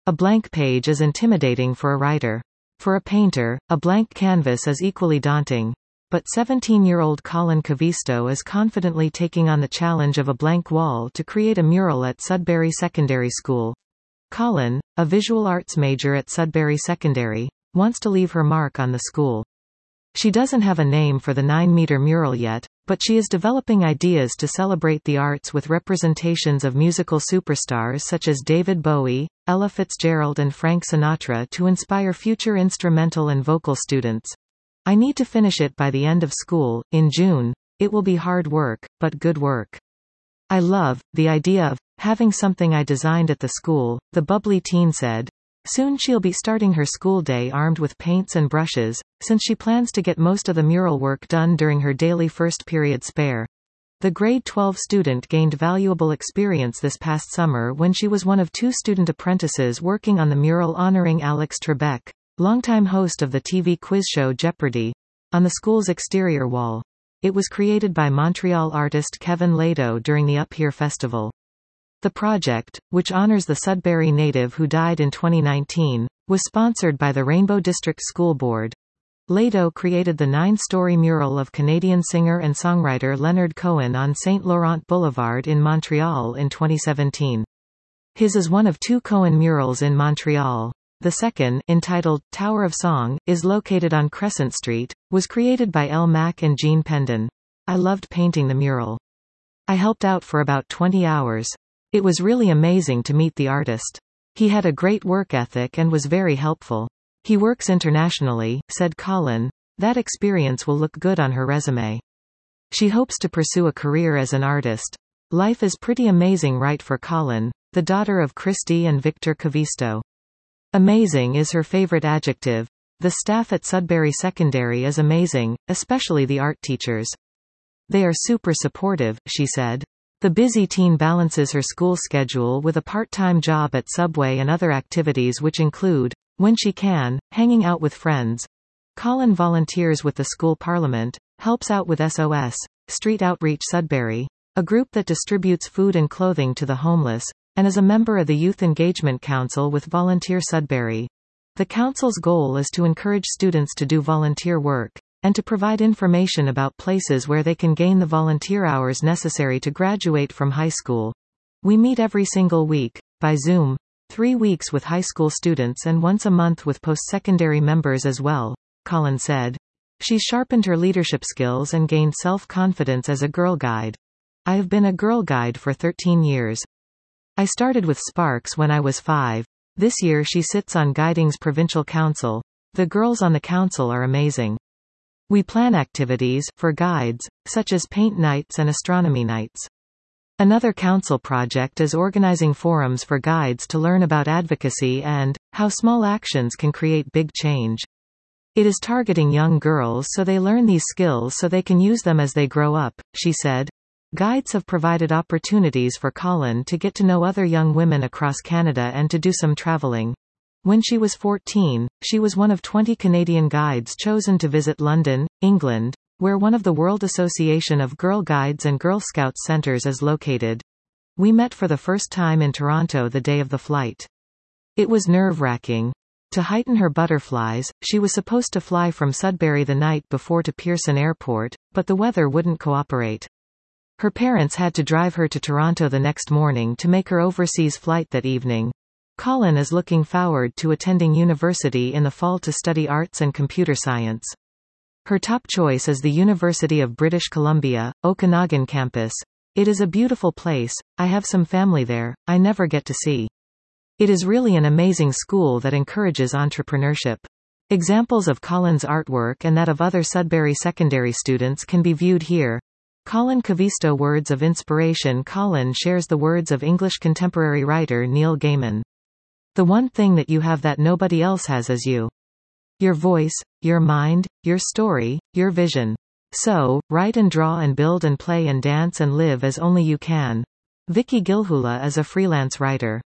A blank page is intimidating for a writer. For a painter, a blank canvas is equally daunting. But 17-year-old Colin Cavisto is confidently taking on the challenge of a blank wall to create a mural at Sudbury Secondary School. Colin, a visual arts major at Sudbury Secondary, wants to leave her mark on the school. She doesn't have a name for the 9-meter mural yet, but she is developing ideas to celebrate the arts with representations of musical superstars such as David Bowie, Ella Fitzgerald and Frank Sinatra to inspire future instrumental and vocal students. I need to finish it by the end of school, in June. It will be hard work, but good work. I love the idea of having something I designed at the school, the bubbly teen said. Soon she'll be starting her school day armed with paints and brushes, since she plans to get most of the mural work done during her daily first period spare. The grade 12 student gained valuable experience this past summer when she was one of 2 student apprentices working on the mural honoring Alex Trebek, longtime host of the TV quiz show Jeopardy! On the school's exterior wall. It was created by Montreal artist Kevin Lado during the Up Here festival. The project, which honors the Sudbury native who died in 2019, was sponsored by the Rainbow District School Board. Lado created the 9-story mural of Canadian singer and songwriter Leonard Cohen on St. Laurent Boulevard in Montreal in 2017. His is one of 2 Cohen murals in Montreal. The second, entitled Tower of Song, is located on Crescent Street, was created by Elle Mack and Jean Pendon. I loved painting the mural. I helped out for about 20 hours. It was really amazing to meet the artist. He had a great work ethic and was very helpful. He works internationally, said Colin. That experience will look good on her resume. She hopes to pursue a career as an artist. Life is pretty amazing, right, for Colin, the daughter of Christy and Victor Cavisto. Amazing is her favorite adjective. The staff at Sudbury Secondary is amazing, especially the art teachers. They are super supportive, she said. The busy teen balances her school schedule with a part-time job at Subway and other activities which include, when she can, hanging out with friends. Colin volunteers with the school parliament, helps out with SOS, Street Outreach Sudbury, a group that distributes food and clothing to the homeless, and is a member of the Youth Engagement Council with Volunteer Sudbury. The council's goal is to encourage students to do volunteer work, and to provide information about places where they can gain the volunteer hours necessary to graduate from high school. We meet every single week, by Zoom, 3 weeks with high school students and once a month with post-secondary members as well, Colin said. She's sharpened her leadership skills and gained self-confidence as a Girl Guide. I have been a Girl Guide for 13 years. I started with Sparks when I was 5. This year she sits on Guiding's Provincial Council. The girls on the council are amazing. We plan activities for guides, such as paint nights and astronomy nights. Another council project is organizing forums for guides to learn about advocacy and how small actions can create big change. It is targeting young girls so they learn these skills so they can use them as they grow up, she said. Guides have provided opportunities for Colin to get to know other young women across Canada and to do some traveling. When she was 14, she was one of 20 Canadian guides chosen to visit London, England, where one of the World Association of Girl Guides and Girl Scouts centres is located. We met for the first time in Toronto the day of the flight. It was nerve-wracking. To heighten her butterflies, she was supposed to fly from Sudbury the night before to Pearson Airport, but the weather wouldn't cooperate. Her parents had to drive her to Toronto the next morning to make her overseas flight that evening. Colin is looking forward to attending university in the fall to study arts and computer science. Her top choice is the University of British Columbia, Okanagan campus. It is a beautiful place. I have some family there, I never get to see. It is really an amazing school that encourages entrepreneurship. Examples of Colin's artwork and that of other Sudbury Secondary students can be viewed here. Colin Cavisto Words of Inspiration. Colin shares the words of English contemporary writer Neil Gaiman. The one thing that you have that nobody else has is you. Your voice, your mind, your story, your vision. So, write and draw and build and play and dance and live as only you can. Vicky Gilhula is a freelance writer.